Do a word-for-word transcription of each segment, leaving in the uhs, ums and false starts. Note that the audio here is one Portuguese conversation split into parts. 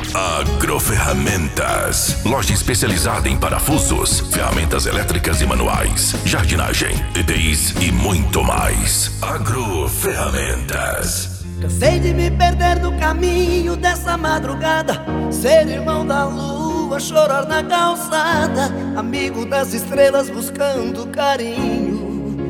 Agroferramentas, loja especializada em parafusos, ferramentas elétricas e manuais, jardinagem, E T Is e muito mais. Agroferramentas. Cansei de me perder no caminho dessa madrugada, ser irmão da lua, chorar na calçada, amigo das estrelas buscando carinho.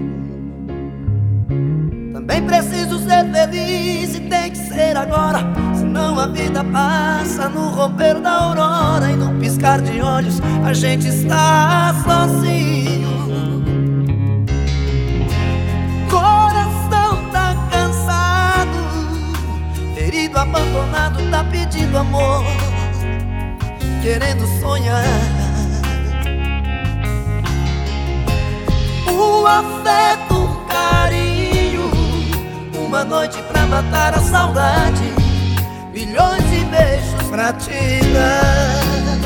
Também preciso ser feliz e tem que ser agora, senão a vida passa no romper da aurora, e no piscar de olhos a gente está sozinho. Coração tá cansado, ferido, abandonado, tá pedindo amor, querendo sonhar. O afeto, o carinho, uma noite pra matar a saudade, milhões de beijos pra te dar.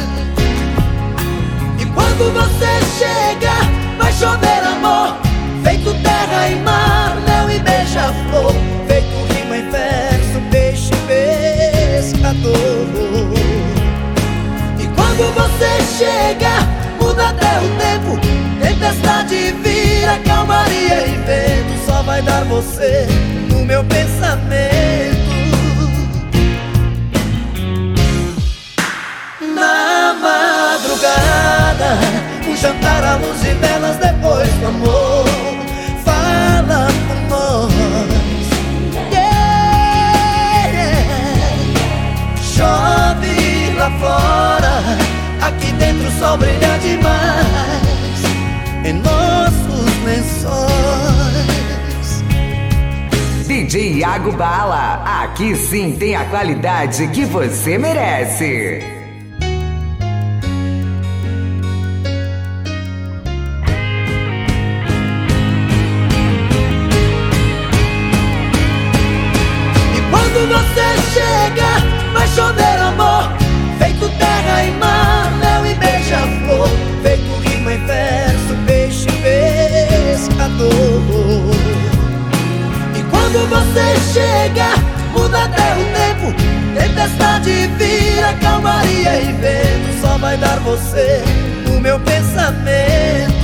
E quando você chega, vai chover amor, feito terra e mar, mel e beija-flor, feito rima em verso, peixe pescador. E quando você chega, muda até o tempo, tempestade vira calmaria e vento, só vai dar você no meu pensamento. Na madrugada, um jantar à luz de velas depois do amor, fala por nós, yeah. Chove lá fora, aqui dentro o sol brilha demais em nossos lençóis. D J Iago Bala, aqui sim tem a qualidade que você merece. Quando você chega, vai chover amor, feito terra e mar, mel e beija-flor, feito rima em verso, peixe pescador. E quando você chega, muda até o tempo, tempestade vira calmaria e vento, só vai dar você no meu pensamento.